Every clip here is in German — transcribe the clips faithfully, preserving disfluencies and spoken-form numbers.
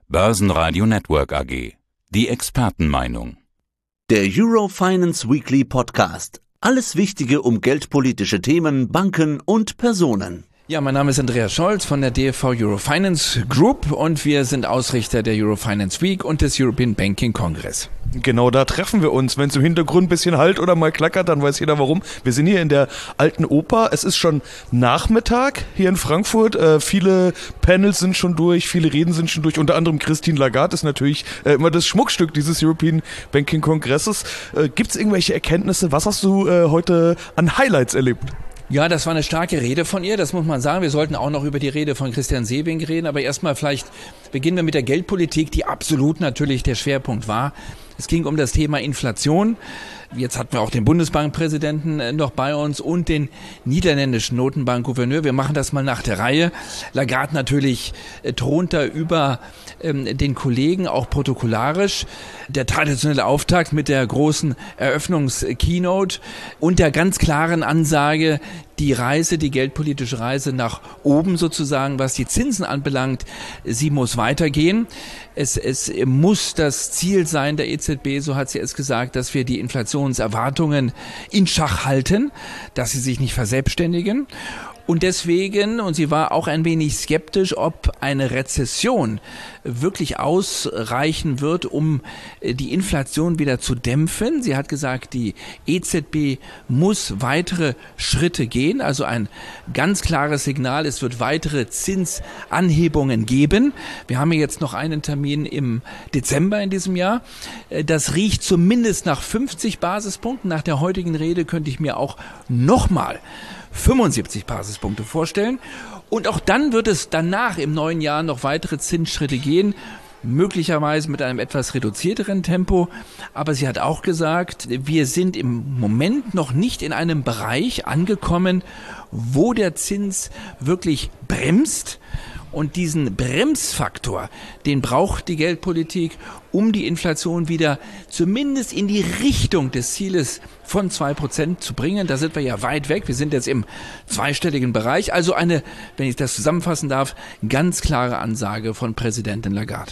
Börsenradio Network A G. Die Expertenmeinung. Der Eurofinance Weekly Podcast. Alles Wichtige um geldpolitische Themen, Banken und Personen. Ja, mein Name ist Andreas Scholz von der D F V Eurofinance Group und wir sind Ausrichter der Eurofinance Week und des European Banking Congress. Genau, da treffen wir uns. Wenn es im Hintergrund ein bisschen halt oder mal klackert, dann weiß jeder warum. Wir sind hier in der Alten Oper. Es ist schon Nachmittag hier in Frankfurt. Äh, viele Panels sind schon durch, viele Reden sind schon durch. Unter anderem Christine Lagarde ist natürlich äh, immer das Schmuckstück dieses European Banking Kongresses. Äh, Gibt es irgendwelche Erkenntnisse? Was hast du äh, heute an Highlights erlebt? Ja, das war eine starke Rede von ihr, das muss man sagen. Wir sollten auch noch über die Rede von Christian Sewing reden, aber erstmal vielleicht beginnen wir mit der Geldpolitik, die absolut natürlich der Schwerpunkt war. Es ging um das Thema Inflation. Jetzt hatten wir auch den Bundesbankpräsidenten noch bei uns und den niederländischen Notenbankgouverneur. Wir machen das mal nach der Reihe. Lagarde natürlich äh, thront da über ähm, den Kollegen, auch protokollarisch. Der traditionelle Auftakt mit der großen Eröffnungs-Keynote und der ganz klaren Ansage, die Reise, die geldpolitische Reise nach oben sozusagen, was die Zinsen anbelangt, sie muss weitergehen. Es, es muss das Ziel sein der E Z B, so hat sie es gesagt, dass wir die Inflationserwartungen in Schach halten, dass sie sich nicht verselbstständigen. Und deswegen, und sie war auch ein wenig skeptisch, ob eine Rezession wirklich ausreichen wird, um die Inflation wieder zu dämpfen. Sie hat gesagt, die E Z B muss weitere Schritte gehen, also ein ganz klares Signal, es wird weitere Zinsanhebungen geben. Wir haben ja jetzt noch einen Termin im Dezember in diesem Jahr. Das riecht zumindest nach fünfzig Basispunkten. Nach der heutigen Rede könnte ich mir auch nochmal fünfundsiebzig Basispunkte vorstellen. Und auch dann wird es danach im neuen Jahr noch weitere Zinsschritte gehen, möglicherweise mit einem etwas reduzierteren Tempo. Aber sie hat auch gesagt, wir sind im Moment noch nicht in einem Bereich angekommen, wo der Zins wirklich bremst. Und diesen Bremsfaktor, den braucht die Geldpolitik, um die Inflation wieder zumindest in die Richtung des Zieles von zwei Prozent zu bringen. Da sind wir ja weit weg. Wir sind jetzt im zweistelligen Bereich. Also eine, wenn ich das zusammenfassen darf, ganz klare Ansage von Präsidentin Lagarde.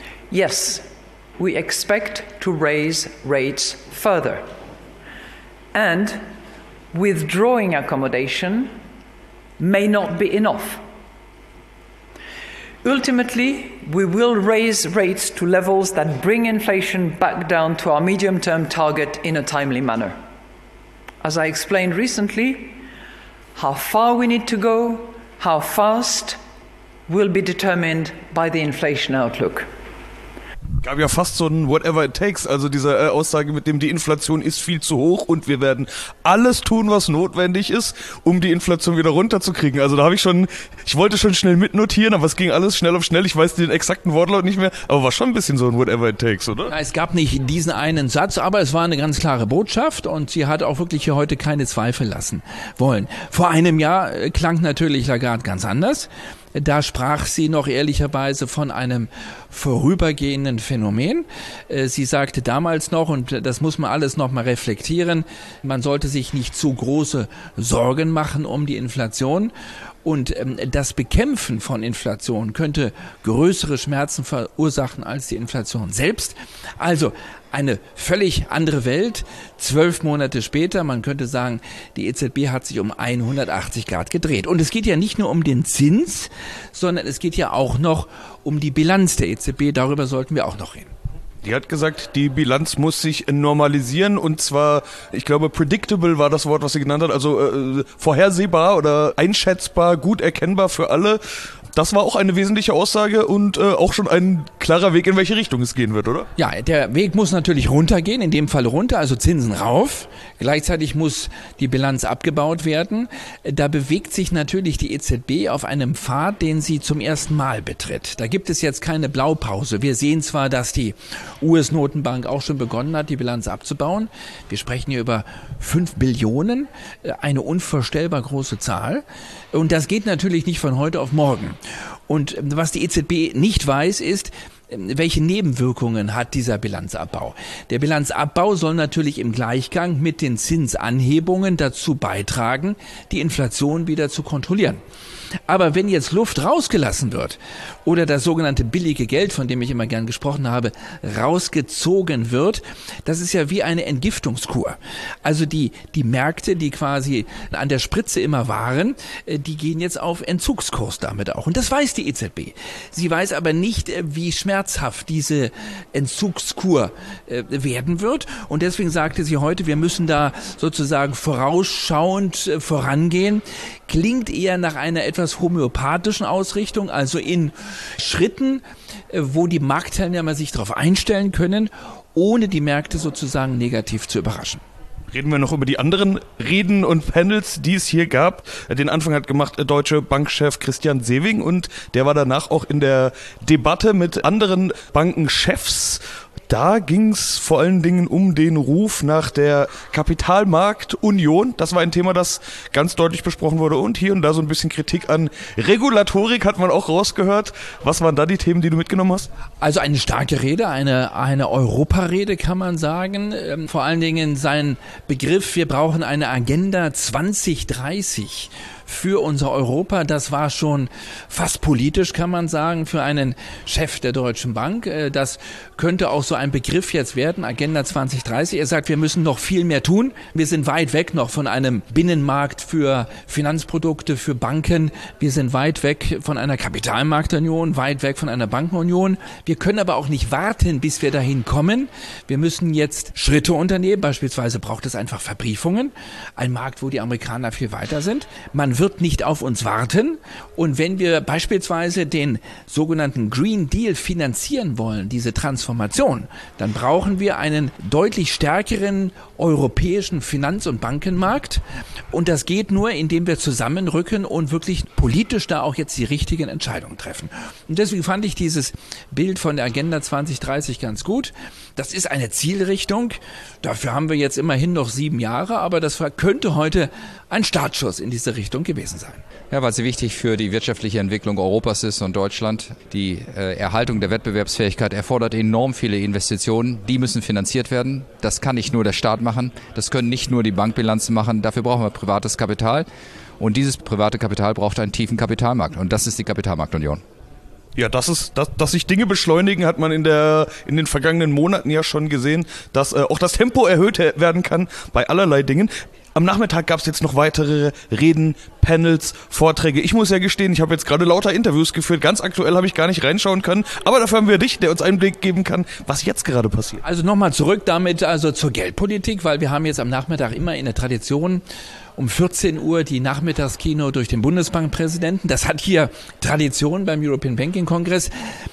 Yes, we expect to raise rates further. And withdrawing accommodation may not be enough. Ultimately, we will raise rates to levels that bring inflation back down to our medium-term target in a timely manner. As I explained recently, how far we need to go, how fast, will be determined by the inflation outlook. Gab ja fast so ein Whatever it takes, also diese äh, Aussage mit dem, die Inflation ist viel zu hoch und wir werden alles tun, was notwendig ist, um die Inflation wieder runterzukriegen. Also da habe ich schon, ich wollte schon schnell mitnotieren, aber es ging alles schnell auf schnell. Ich weiß den exakten Wortlaut nicht mehr, aber war schon ein bisschen so ein Whatever it takes, oder? Ja, es gab nicht diesen einen Satz, aber es war eine ganz klare Botschaft und sie hat auch wirklich hier heute keine Zweifel lassen wollen. Vor einem Jahr klang natürlich Lagarde ganz anders. Da sprach sie noch ehrlicherweise von einem vorübergehenden Phänomen. Sie sagte damals noch, und das muss man alles noch mal reflektieren, man sollte sich nicht zu große Sorgen machen um die Inflation. Und das Bekämpfen von Inflation könnte größere Schmerzen verursachen als die Inflation selbst. Also eine völlig andere Welt. Zwölf Monate später, man könnte sagen, die E Z B hat sich um hundertachtzig Grad gedreht. Und es geht ja nicht nur um den Zins, sondern es geht ja auch noch um die Bilanz der E Z B. Darüber sollten wir auch noch reden. Die hat gesagt, die Bilanz muss sich normalisieren und zwar, ich glaube, predictable war das Wort, was sie genannt hat, also äh, vorhersehbar oder einschätzbar, gut erkennbar für alle. Das war auch eine wesentliche Aussage und äh, auch schon ein klarer Weg, in welche Richtung es gehen wird, oder? Ja, der Weg muss natürlich runtergehen, in dem Fall runter, also Zinsen rauf. Gleichzeitig muss die Bilanz abgebaut werden. Da bewegt sich natürlich die E Z B auf einem Pfad, den sie zum ersten Mal betritt. Da gibt es jetzt keine Blaupause. Wir sehen zwar, dass die U S-Notenbank auch schon begonnen hat, die Bilanz abzubauen. Wir sprechen hier über fünf Billionen, eine unvorstellbar große Zahl. Und das geht natürlich nicht von heute auf morgen. Und was die E Z B nicht weiß, ist, welche Nebenwirkungen hat dieser Bilanzabbau? Der Bilanzabbau soll natürlich im Gleichgang mit den Zinsanhebungen dazu beitragen, die Inflation wieder zu kontrollieren. Aber wenn jetzt Luft rausgelassen wird oder das sogenannte billige Geld, von dem ich immer gern gesprochen habe, rausgezogen wird, das ist ja wie eine Entgiftungskur. Also die, die Märkte, die quasi an der Spritze immer waren, die gehen jetzt auf Entzugskurs damit auch. Und das weiß die E Z B. Sie weiß aber nicht, wie schmerzhaft diese Entzugskur werden wird. Und deswegen sagte sie heute, wir müssen da sozusagen vorausschauend vorangehen. Klingt eher nach einer etwas homöopathischen Ausrichtung, also in Schritten, wo die Marktteilnehmer sich darauf einstellen können, ohne die Märkte sozusagen negativ zu überraschen. Reden wir noch über die anderen Reden und Panels, die es hier gab. Den Anfang hat gemacht Deutsche Bankchef Christian Sewing und der war danach auch in der Debatte mit anderen Bankenchefs. Da ging es vor allen Dingen um den Ruf nach der Kapitalmarktunion. Das war ein Thema, das ganz deutlich besprochen wurde. Und hier und da so ein bisschen Kritik an Regulatorik hat man auch rausgehört. Was waren da die Themen, die du mitgenommen hast? Also eine starke Rede, eine, eine Europarede kann man sagen. Ähm, vor allen Dingen sein Begriff, wir brauchen eine Agenda zwanzig dreißig. Für unser Europa, das war schon fast politisch, kann man sagen, für einen Chef der Deutschen Bank. Das könnte auch so ein Begriff jetzt werden, Agenda zwanzig dreißig. Er sagt, wir müssen noch viel mehr tun. Wir sind weit weg noch von einem Binnenmarkt für Finanzprodukte, für Banken. Wir sind weit weg von einer Kapitalmarktunion, weit weg von einer Bankenunion. Wir können aber auch nicht warten, bis wir dahin kommen. Wir müssen jetzt Schritte unternehmen. Beispielsweise braucht es einfach Verbriefungen. Ein Markt, wo die Amerikaner viel weiter sind. Man wird nicht auf uns warten. Und wenn wir beispielsweise den sogenannten Green Deal finanzieren wollen, diese Transformation, dann brauchen wir einen deutlich stärkeren europäischen Finanz- und Bankenmarkt. Und das geht nur, indem wir zusammenrücken und wirklich politisch da auch jetzt die richtigen Entscheidungen treffen. Und deswegen fand ich dieses Bild von der Agenda zwanzig dreißig ganz gut. Das ist eine Zielrichtung. Dafür haben wir jetzt immerhin noch sieben Jahre, aber das könnte heute ein Startschuss in diese Richtung gewesen sein. Ja, weil sie wichtig für die wirtschaftliche Entwicklung Europas ist und Deutschland. Die äh, Erhaltung der Wettbewerbsfähigkeit erfordert enorm viele Investitionen. Die müssen finanziert werden. Das kann nicht nur der Staat machen. Das können nicht nur die Bankbilanzen machen. Dafür brauchen wir privates Kapital. Und dieses private Kapital braucht einen tiefen Kapitalmarkt. Und das ist die Kapitalmarktunion. Ja, das ist, dass, dass sich Dinge beschleunigen, hat man in der in den vergangenen Monaten ja schon gesehen, dass äh, auch das Tempo erhöht werden kann bei allerlei Dingen. Am Nachmittag gab es jetzt noch weitere Reden, Panels, Vorträge. Ich muss ja gestehen, ich habe jetzt gerade lauter Interviews geführt. Ganz aktuell habe ich gar nicht reinschauen können. Aber dafür haben wir dich, der uns Einblick geben kann, was jetzt gerade passiert. Also nochmal zurück damit also zur Geldpolitik, weil wir haben jetzt am Nachmittag immer in der Tradition um vierzehn Uhr die Nachmittagskino durch den Bundesbankpräsidenten. Das hat hier Tradition beim European Banking Congress.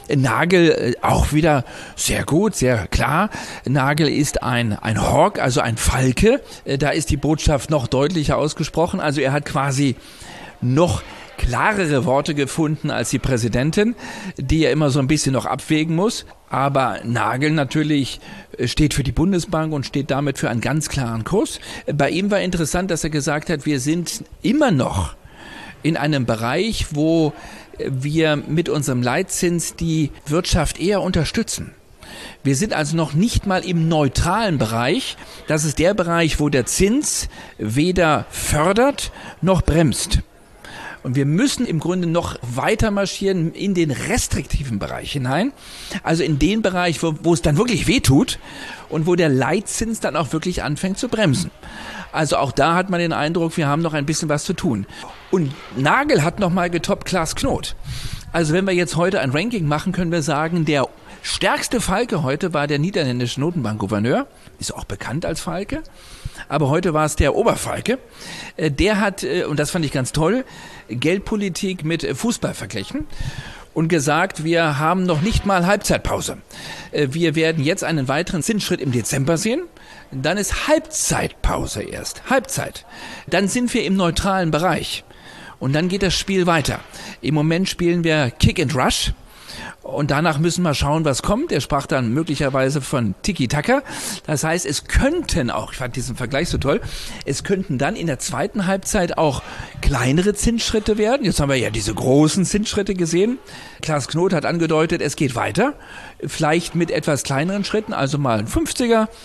Nagel auch wieder sehr gut, sehr klar. Nagel ist ein, ein Hawk, also ein Falke. Da ist die Botschaft noch deutlicher ausgesprochen. Also er hat quasi noch klarere Worte gefunden als die Präsidentin, die ja immer so ein bisschen noch abwägen muss. Aber Nagel natürlich steht für die Bundesbank und steht damit für einen ganz klaren Kurs. Bei ihm war interessant, dass er gesagt hat, wir sind immer noch in einem Bereich, wo wir mit unserem Leitzins die Wirtschaft eher unterstützen. Wir sind also noch nicht mal im neutralen Bereich. Das ist der Bereich, wo der Zins weder fördert noch bremst. Und wir müssen im Grunde noch weiter marschieren in den restriktiven Bereich hinein. Also in den Bereich, wo, wo es dann wirklich wehtut und wo der Leitzins dann auch wirklich anfängt zu bremsen. Also auch da hat man den Eindruck, wir haben noch ein bisschen was zu tun. Und Nagel hat nochmal getoppt Klaas Knot. Also wenn wir jetzt heute ein Ranking machen, können wir sagen, der stärkste Falke heute war der niederländische Notenbankgouverneur. Ist auch bekannt als Falke. Aber heute war es der Oberfalke. Der hat, und das fand ich ganz toll, Geldpolitik mit Fußball verglichen und gesagt, wir haben noch nicht mal Halbzeitpause. Wir werden jetzt einen weiteren Zinsschritt im Dezember sehen. Dann ist Halbzeitpause erst. Halbzeit. Dann sind wir im neutralen Bereich. Und dann geht das Spiel weiter. Im Moment spielen wir Kick and Rush. Und danach müssen wir schauen, was kommt. Er sprach dann möglicherweise von Tiki-Taka. Das heißt, es könnten auch, ich fand diesen Vergleich so toll, es könnten dann in der zweiten Halbzeit auch kleinere Zinsschritte werden. Jetzt haben wir ja diese großen Zinsschritte gesehen. Klaas Knot hat angedeutet, es geht weiter. Vielleicht mit etwas kleineren Schritten, also mal ein fünfziger,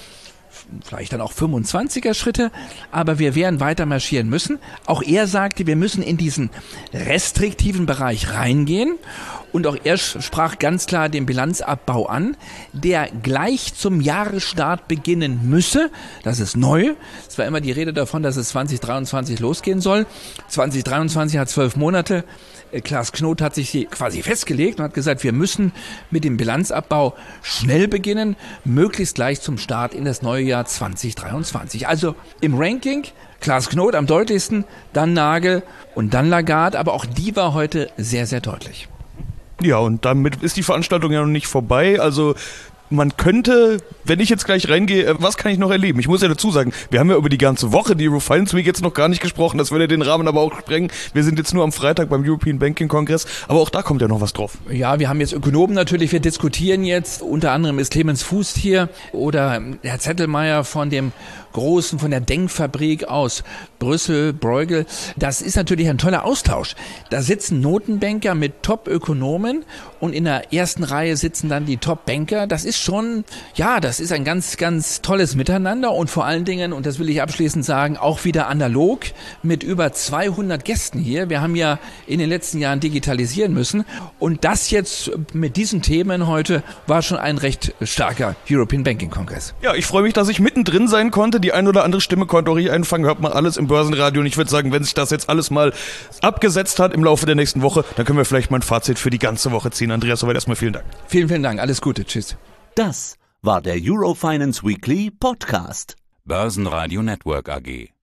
vielleicht dann auch fünfundzwanziger Schritte, aber wir werden weiter marschieren müssen. Auch er sagte, wir müssen in diesen restriktiven Bereich reingehen. Und auch er sprach ganz klar den Bilanzabbau an, der gleich zum Jahresstart beginnen müsse. Das ist neu. Es war immer die Rede davon, dass es zwanzig dreiundzwanzig losgehen soll. zwanzig dreiundzwanzig hat zwölf Monate. Klaas Knot hat sich quasi festgelegt und hat gesagt, wir müssen mit dem Bilanzabbau schnell beginnen, möglichst gleich zum Start in das neue Jahr zwanzig dreiundzwanzig. Also im Ranking Klaas Knot am deutlichsten, dann Nagel und dann Lagarde, aber auch die war heute sehr, sehr deutlich. Ja, und damit ist die Veranstaltung ja noch nicht vorbei, also man könnte, wenn ich jetzt gleich reingehe, was kann ich noch erleben? Ich muss ja dazu sagen, wir haben ja über die ganze Woche, die Euro Finance Week, jetzt noch gar nicht gesprochen, das würde den Rahmen aber auch sprengen. Wir sind jetzt nur am Freitag beim European Banking Congress, aber auch da kommt ja noch was drauf. Ja, wir haben jetzt Ökonomen natürlich, wir diskutieren jetzt, unter anderem ist Clemens Fuß hier oder Herr Zettelmeier von dem Großen, von der Denkfabrik aus Brüssel, Bruegel. Das ist natürlich ein toller Austausch. Da sitzen Notenbanker mit Top-Ökonomen und in der ersten Reihe sitzen dann die Top-Banker. Das ist schon, ja, das ist ein ganz, ganz tolles Miteinander und vor allen Dingen, und das will ich abschließend sagen, auch wieder analog mit über zweihundert Gästen hier. Wir haben ja in den letzten Jahren digitalisieren müssen und das jetzt mit diesen Themen heute war schon ein recht starker European Banking Congress. Ja, ich freue mich, dass ich mittendrin sein konnte. Die ein oder andere Stimme konnte auch ich einfangen. Hört mal alles im Börsenradio und ich würde sagen, wenn sich das jetzt alles mal abgesetzt hat im Laufe der nächsten Woche, dann können wir vielleicht mal ein Fazit für die ganze Woche ziehen. Andreas, soweit erstmal vielen Dank. Vielen, vielen Dank. Alles Gute. Tschüss. Das war der Euro Finance Weekly Podcast. Börsenradio Network A G.